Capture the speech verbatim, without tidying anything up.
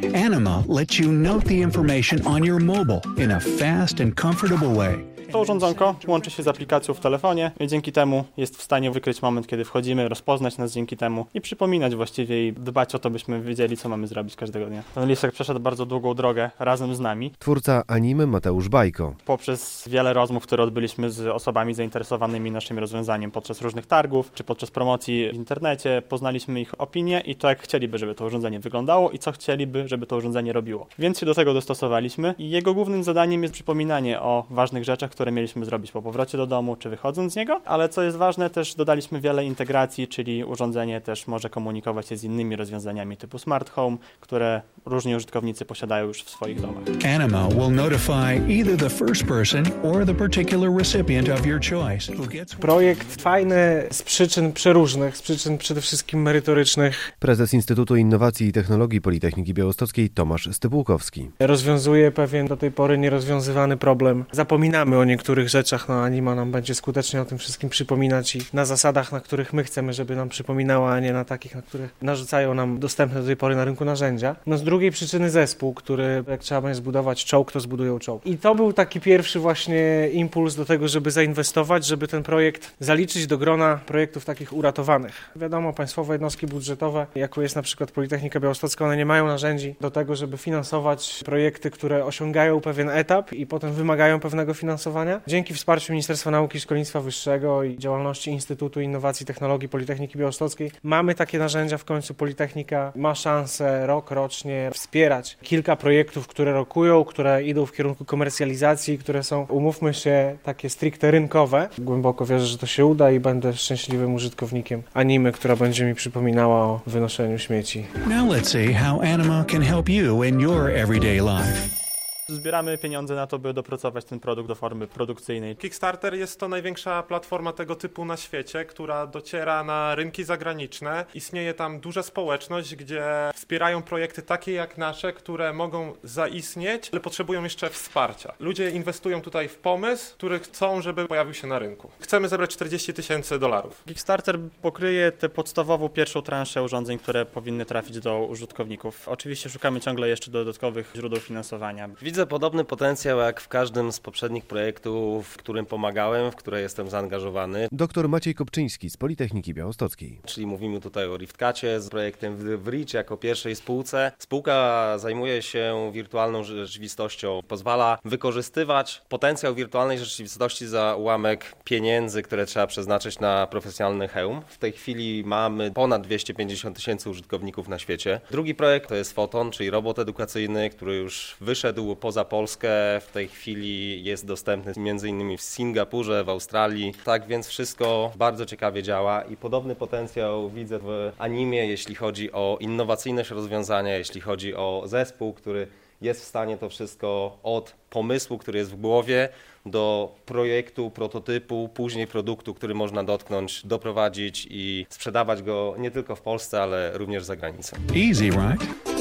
Anima lets you note the information on your mobile in a fast and comfortable way. To urządzonko łączy się z aplikacją w telefonie i dzięki temu jest w stanie wykryć moment, kiedy wchodzimy, rozpoznać nas dzięki temu i przypominać właściwie i dbać o to, byśmy wiedzieli, co mamy zrobić każdego dnia. Ten lisek przeszedł bardzo długą drogę razem z nami. Twórca anime Mateusz Bajko. Poprzez wiele rozmów, które odbyliśmy z osobami zainteresowanymi naszym rozwiązaniem podczas różnych targów czy podczas promocji w internecie, poznaliśmy ich opinie i to, jak chcieliby, żeby to urządzenie wyglądało i co chcieliby, żeby to urządzenie robiło. Więc się do tego dostosowaliśmy i jego głównym zadaniem jest przypominanie o ważnych rzeczach, które mieliśmy zrobić po powrocie do domu, czy wychodząc z niego, ale co jest ważne, też dodaliśmy wiele integracji, czyli urządzenie też może komunikować się z innymi rozwiązaniami typu smart home, które różni użytkownicy posiadają już w swoich domach. Anima will notify either the first person or the particular recipient of your choice who gets... Projekt fajny z przyczyn przeróżnych, z przyczyn przede wszystkim merytorycznych. Prezes Instytutu Innowacji i Technologii Politechniki Białostockiej Tomasz Stypułkowski. Rozwiązuje pewien do tej pory nierozwiązywany problem. Zapominamy o niektórych rzeczach, no Anima nam będzie skutecznie o tym wszystkim przypominać i na zasadach, na których my chcemy, żeby nam przypominała, a nie na takich, na których narzucają nam dostępne do tej pory na rynku narzędzia. No z drugiej przyczyny zespół, który jak trzeba będzie zbudować czołg, to zbudują czołg. I to był taki pierwszy właśnie impuls do tego, żeby zainwestować, żeby ten projekt zaliczyć do grona projektów takich uratowanych. Wiadomo, państwowe jednostki budżetowe, jako jest na przykład Politechnika Białostocka, one nie mają narzędzi do tego, żeby finansować projekty, które osiągają pewien etap i potem wymagają pewnego finansowania. Dzięki wsparciu Ministerstwa Nauki i Szkolnictwa Wyższego i działalności Instytutu Innowacji i Technologii Politechniki Białostockiej mamy takie narzędzia. W końcu Politechnika ma szansę rok rocznie wspierać kilka projektów, które rokują, które idą w kierunku komercjalizacji, które są, umówmy się, takie stricte rynkowe. Głęboko wierzę, że to się uda i będę szczęśliwym użytkownikiem Animy, która będzie mi przypominała o wynoszeniu śmieci. Now let's see how Anima can help you in your everyday life. Zbieramy pieniądze na to, by dopracować ten produkt do formy produkcyjnej. Kickstarter jest to największa platforma tego typu na świecie, która dociera na rynki zagraniczne. Istnieje tam duża społeczność, gdzie wspierają projekty takie jak nasze, które mogą zaistnieć, ale potrzebują jeszcze wsparcia. Ludzie inwestują tutaj w pomysł, który chcą, żeby pojawił się na rynku. Chcemy zebrać czterdzieści tysięcy dolarów. Kickstarter pokryje tę podstawową pierwszą transzę urządzeń, które powinny trafić do użytkowników. Oczywiście szukamy ciągle jeszcze dodatkowych źródeł finansowania. Widzę podobny potencjał jak w każdym z poprzednich projektów, w którym pomagałem, w które jestem zaangażowany. Doktor Maciej Kopczyński z Politechniki Białostockiej. Czyli mówimy tutaj o RiftCacie z projektem w Reach jako pierwszej spółce. Spółka zajmuje się wirtualną rzeczywistością. Pozwala wykorzystywać potencjał wirtualnej rzeczywistości za ułamek pieniędzy, które trzeba przeznaczyć na profesjonalny hełm. W tej chwili mamy ponad dwieście pięćdziesiąt tysięcy użytkowników na świecie. Drugi projekt to jest Foton, czyli robot edukacyjny, który już wyszedł poza Polskę. W tej chwili jest dostępny między innymi w Singapurze, w Australii. Tak więc wszystko bardzo ciekawie działa i podobny potencjał widzę w Animie, jeśli chodzi o innowacyjność rozwiązania, jeśli chodzi o zespół, który jest w stanie to wszystko od pomysłu, który jest w głowie, do projektu, prototypu, później produktu, który można dotknąć, doprowadzić i sprzedawać go nie tylko w Polsce, ale również za granicą. Easy, right?